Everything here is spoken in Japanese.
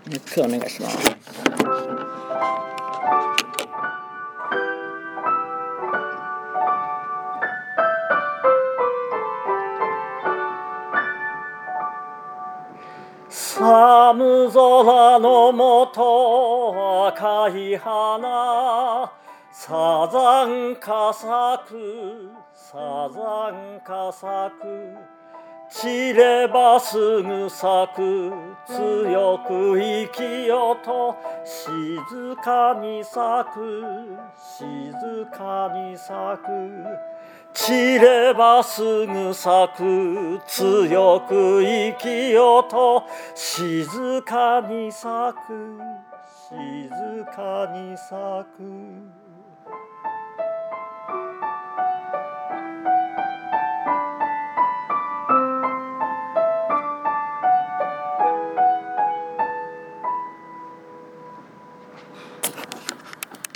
ゆっくりお願いします。寒空の下赤い花、サザンカ咲く、サザンカ咲く、散ればすぐ咲く、強く生きよと静かに咲く、静かに咲く、散ればすぐ咲く、強く生きよと静かに咲く、静かに咲く。